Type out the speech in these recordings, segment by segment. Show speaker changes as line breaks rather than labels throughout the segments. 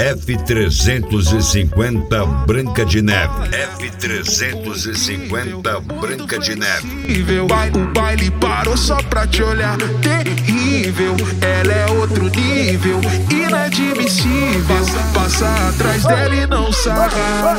F350 Branca de Neve. F350 Branca de Neve.
O baile parou só pra te olhar. Terrível, ela é outro nível. Inadmissível, passa atrás dela e não sarra.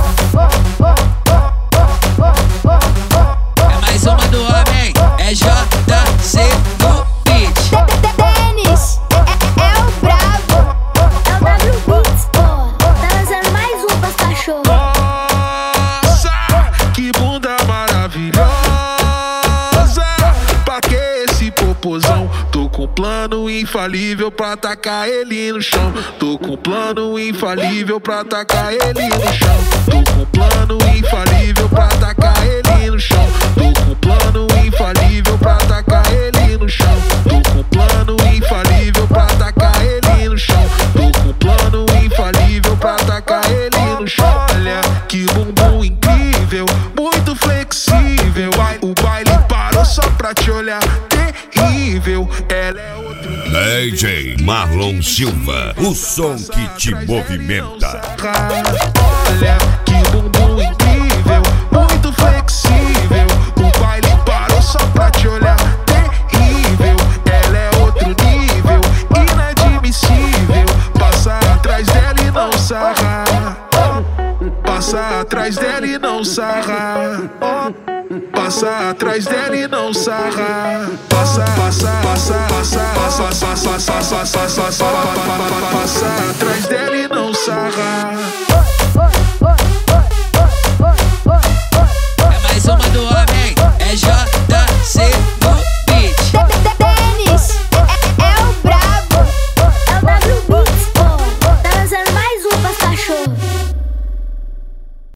É mais uma do homem, é JC do beat.
Denis, é o brabo, é o W Beats, pô. Tá lançando mais um pras cachorro.
Nossa, que bunda maravilhosa. Pra que esse popozão? Tô com plano infalível pra tacar ele no chão. Tô com plano infalível pra tacar ele no chão. Tô com plano infalível pra tacar ele no chão. Tô com plano infalível pra tacar ele no chão. Tô com plano infalível pra tacar ele no chão. Tô com plano infalível pra tacar ele no chão. Olha que bumbum incrível, muito flexível. O baile parou só pra te olhar. Terrível, ela é outro
DJ Marlon Silva, o som que te movimenta.
Olha que bumbum incrível, muito flexível. O baile parou só pra te olhar. Terrível, ela é outro nível. Inadmissível, passa atrás dela e não sarra. Passa atrás dela e não sarra. Passa atrás dela e não sarra. Passa atrás dela e não sarra.